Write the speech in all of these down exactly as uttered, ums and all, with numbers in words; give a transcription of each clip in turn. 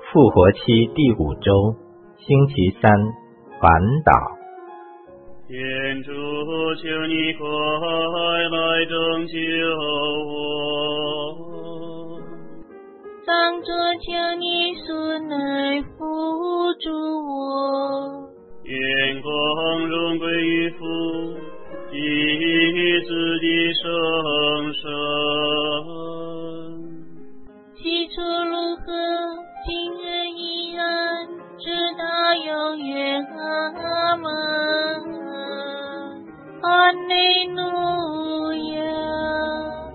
复活期第五周，星期三，环岛。 天主，求你快来拯救我！ 上主，求你速来扶助我！ 愿光荣归于父及子的圣神。 起初如何，今日依然，直到永远。阿们。哈利路亚。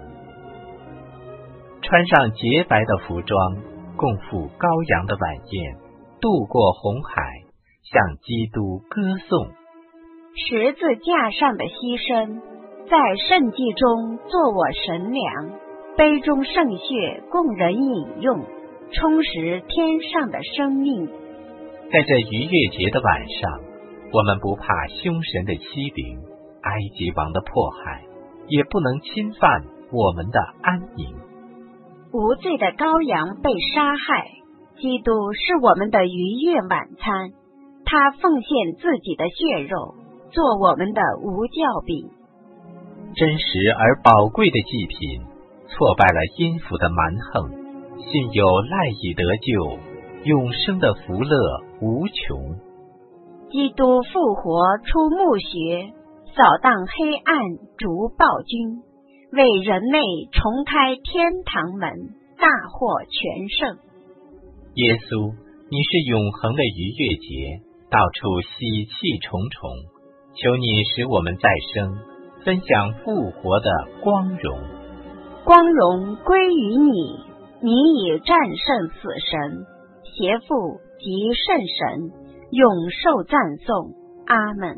穿上洁白的服装，共赴羔羊的晚宴，渡过红海，向基督歌颂。 十字架上的牺牲，在圣祭中做我神粮，杯中圣血供人饮用，充实天上的生命。 在这逾越节的晚上，我们不怕凶神的欺凌，埃及王的迫害，也不能侵犯我们的安宁。 无罪的羔羊被杀害，基督是我们的逾越晚餐，他奉献自己的血肉，做我们的无酵饼。 真实而宝贵的祭品，挫败了阴府的蛮横，信有赖以得救，永生的福乐无穷。 基督复活出墓穴，扫荡黑暗，逐暴君，为人类重开天堂门，大获全胜。 耶稣，你是永恒的逾越节，到处喜气重重，求你使我们再生，分享复活的光荣。 光荣归于你，你已战胜死神、邪父及圣神，永受赞颂。阿们。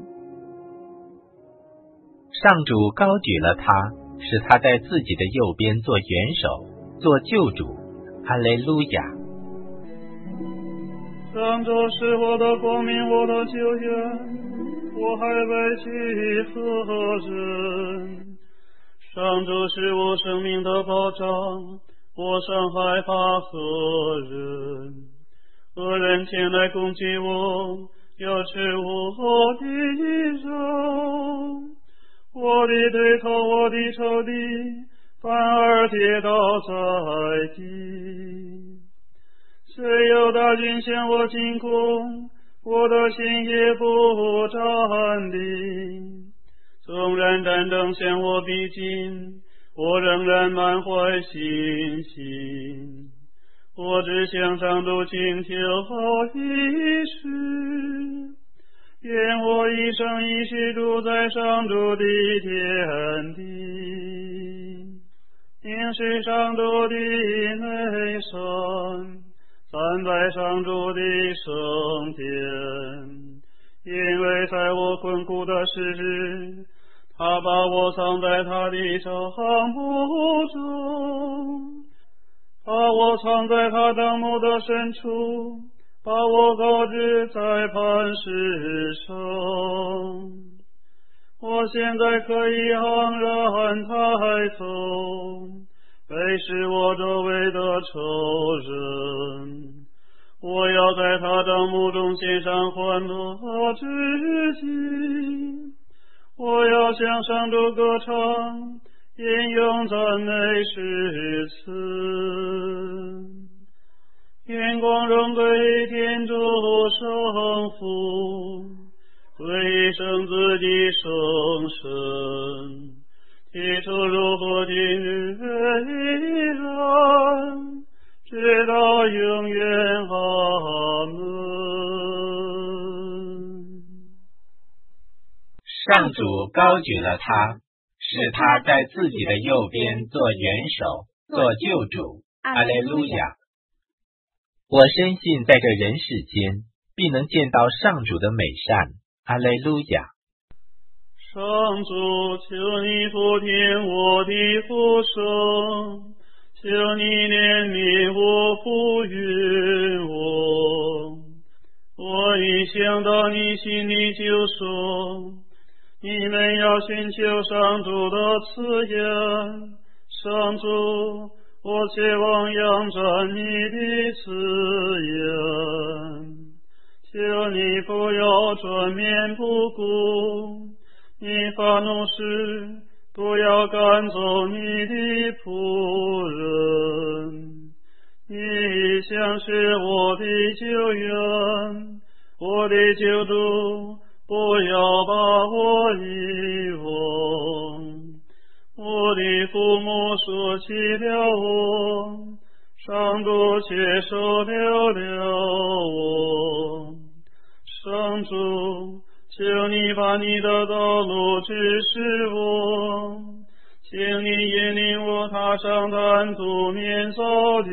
上主高举了他，使他在自己的右边做元首，做救主。哈利路亚。 上主是我的光明，我的救援，我还委屈何人？上主是我生命的保障，我尚害怕何人？恶人前来攻击我，要吃我的肉，我的对头，我的仇敌，反而跌倒在地。虽有大军向我进攻，我的心也不战定。纵然战争向我逼近，我仍然满怀信心。我只向上主请求一事，愿我一生一世住在上主的天地，应是上主的美善，赞拜上主的圣殿。因为在我困苦的时日，他把我藏在他的帐幕中，把我藏在他帐幕的深处，把我高置在磐石上。我现在可以昂然抬头，背视我周围的仇人。我要在他帐幕中献上欢乐之祭，我要向上主歌唱，引用赞美诗词。愿光荣归天主圣父，归圣子的圣神，起初如何，今日依然，直到永远。阿门。 上主高举了他，使他在自己的右边做元首，做救主。哈利路亚。我深信在这人世间，必能见到上主的美善。哈利路亚。 上主，求你俯听我的呼声，求你怜悯我，不允我。我一想到你心里就说，你们要寻求上主的慈言。上主， 我切望仰战你的慈言。求你不要转面不顾，你发怒时不要赶走你的仆人。你一向是我的救援，我的救主，不要把我遗忘。我的父母舍弃了我，上主却收留了我。上主，求你把你的道路指示我，请你引领我踏上坦途面走的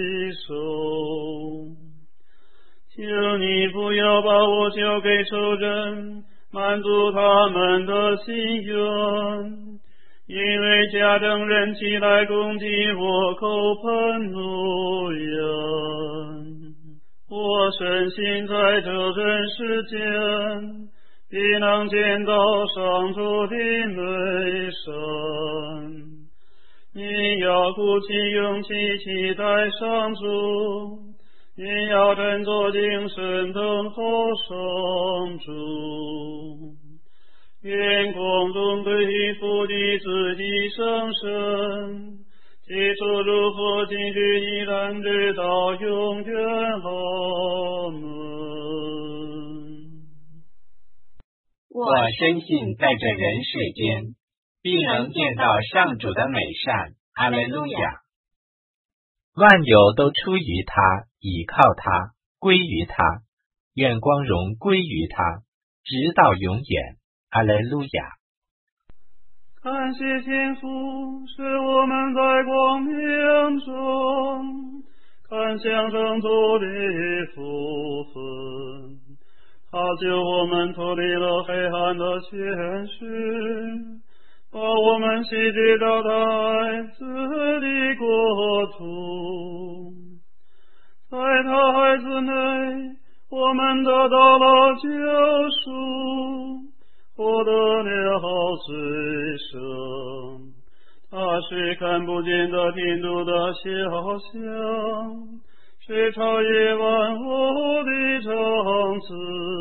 手。求你不要把我交给仇人，满足他们的心愿，因为加增人起来攻击我，口喷怒言。我深信在这人世间，必能见到上主的美善。你要鼓起勇气期待上主，你要振作精神等候上主。愿光荣归父的自己生身，起初如何，今日依然，直到永远。阿门。 我深信在这人世间，必能见到上主的美善。阿们路亚。万有都出于他，倚靠他，归于他，愿光荣归于他，直到永远。阿们路亚。 感谢天父，使我们在光明中看向上主的福分。他救我们脱离了黑暗的权势，把我们吸取到他爱子的国土。在他孩子内，我们得到了救赎，获得了罪赦。他是看不见的天主的肖像，是超越万物的长子。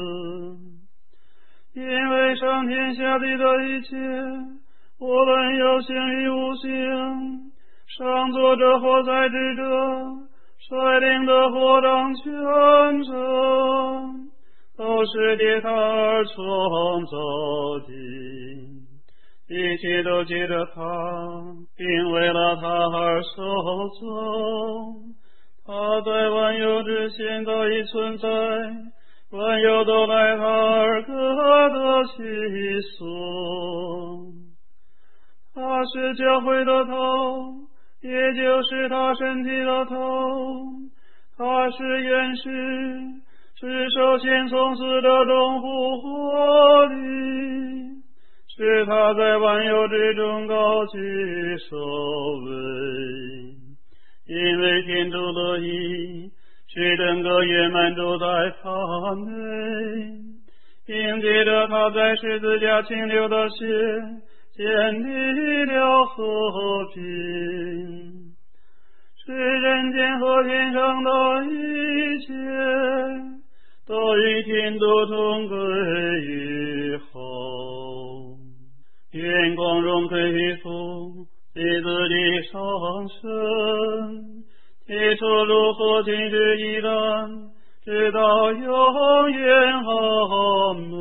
因为上天下地的一切，无论有形与无形，上作者或在之者，率领的或掌权者，都是借他而创造的，一切都借着他，并为了他而受造。他在万有之前早已存在，万有都赖他而各得其所。他是教会的头，也就是他身体的头。他是元始，是首先从死的中复活的，是他在万有之中高居首位。因为天主乐意使整个圆满都在他内，并借着他在十字架倾流的血，建立了和平，使人间和天上的一切都与天主同归于好。愿光荣归于父，弟子的上升，起初如何，今日依然，直到永远。阿门。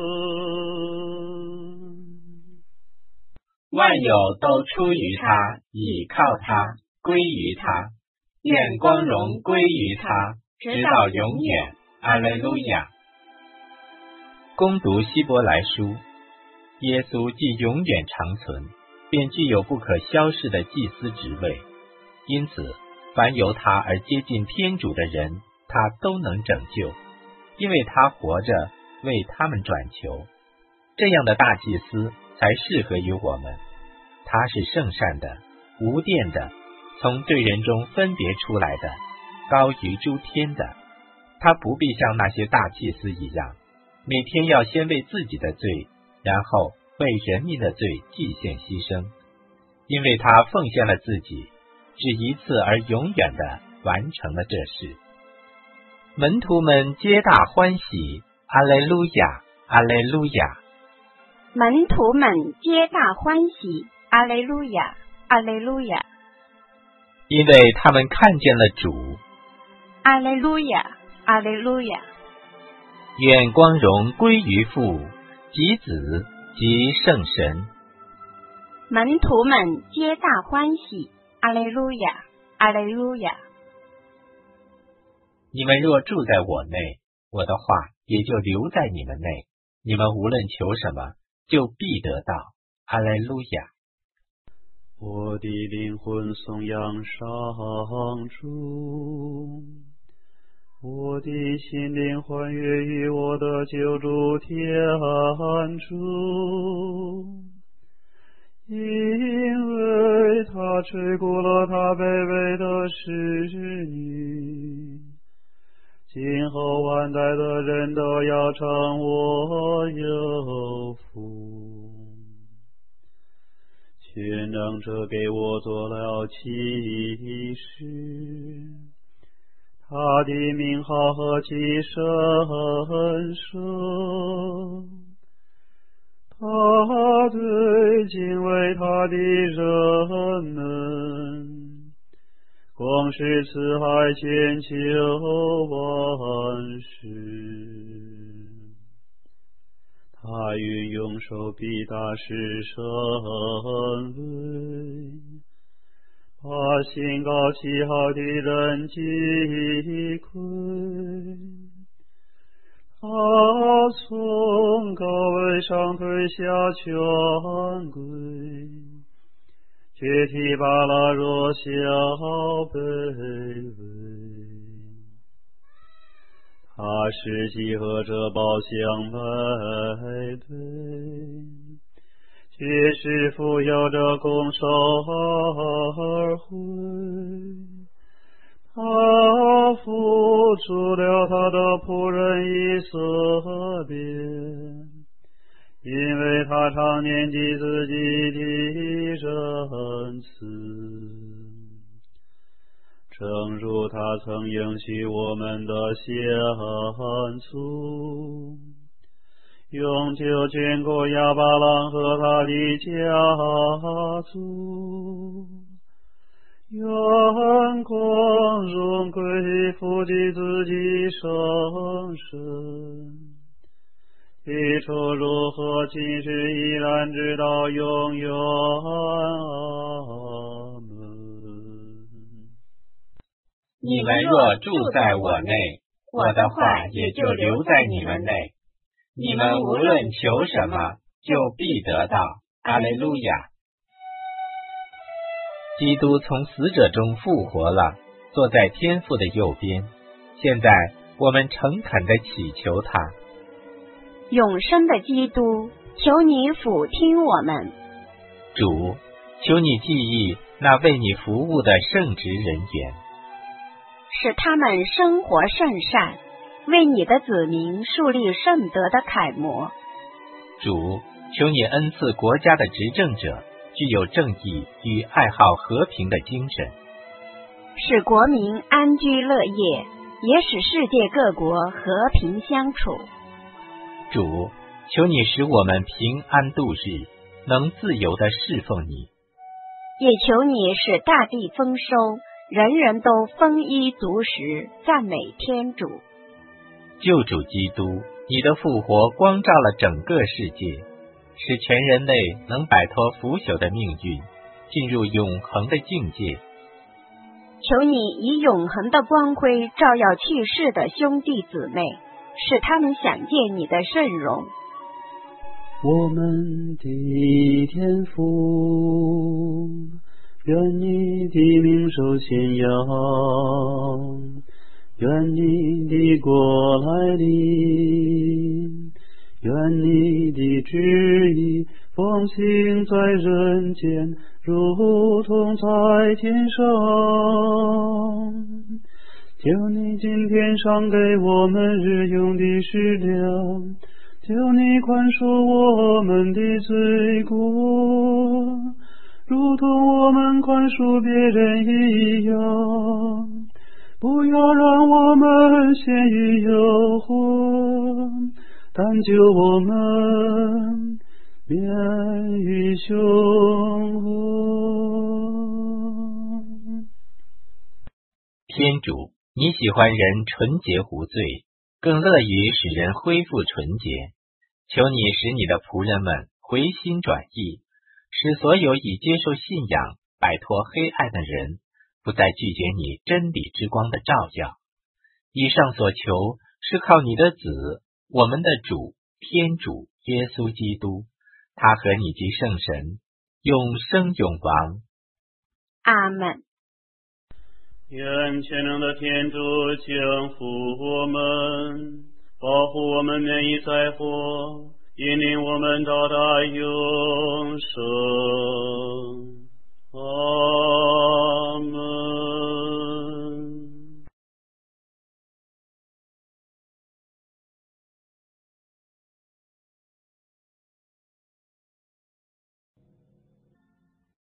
万有都出于他，倚靠他，归于他，愿光荣归于他，直到永远。阿们路亚。恭读希伯来书，耶稣既永远长存，便具有不可消逝的祭司职位，因此凡由他而接近天主的人，他都能拯救，因为他活着为他们转求。这样的大祭司才适合于我们。他是圣善的，无玷的，从罪人中分别出来的，高于诸天的。他不必像那些大祭司一样，每天要先为自己的罪，然后为人民的罪祭献牺牲，因为他奉献了自己， 只一次而永远的完成了这事。门徒们皆大欢喜，阿肋路亚，阿肋路亚。 门徒们皆大欢喜，阿肋路亚，阿肋路亚。 因为他们看见了主， 阿肋路亚，阿肋路亚。 愿光荣归于父及子及圣神。 门徒们皆大欢喜，阿肋路亚，阿肋路亚。 你们若住在我内，我的话也就留在你们内，你们无论求什么，就必得到。阿肋路亚。 我的灵魂颂扬上主，我的心灵欢悦于我的救主天主，因为他垂顾了他卑微的使女，今后万代的人都要称我有福。全能者给我做了启示，他的名号何其神圣，他对敬畏他的人们，光是慈爱千秋万世。他运用手臂大施神威，把心高气傲的人击溃。他从高位上推下权贵，却提拔了弱小卑微。他使集合者包厢排队，却使富有者拱手而回。他扶助了他的仆人以色列，因为他常念及自己的仁慈，正如他曾应许我们的先祖，永久眷顾亚巴郎和他的家族，愿光荣归父的自己圣神，起初如何，今日依然，直到永远。阿门。 你们若住在我内，我的话也就留在你们内，你们无论求什么，就必得到。阿肋路亚。基督从死者中复活了，坐在天父的右边。现在我们诚恳地祈求他。 永生的基督，求你俯听我们。 主，求你记忆那为你服务的圣职人员， 使他们生活圣善，为你的子民树立圣德的楷模。 主，求你恩赐国家的执政者具有正义与爱好和平的精神， 使国民安居乐业，也使世界各国和平相处。 主，求你使我们平安度日，能自由地侍奉你。 也求你使大地丰收，人人都丰衣足食，赞美天主。 救主基督，你的复活光照了整个世界，使全人类能摆脱腐朽的命运，进入永恒的境界。 求你以永恒的光辉照耀去世的兄弟姊妹，使他们想见你的圣容。 我们的天父，愿你的名受显扬，愿你的国来临，愿你的旨意奉行在人间，如同在天上。求你今天赏给我们日用的食粮，求你宽恕我们的罪过， 如同我们宽恕别人一样。不要让我们陷于诱惑，但救我们免于凶恶。 天主，你喜欢人纯洁无罪，更乐于使人恢复纯洁。求你使你的仆人们回心转意，使所有已接受信仰、摆脱黑暗的人不再拒绝你真理之光的照耀。以上所求是靠你的子，我们的主天主耶稣基督，他和你及圣神永生永王。 阿们。 愿全能的天主降福我们，保护我们免于灾祸，引领我们到达永生。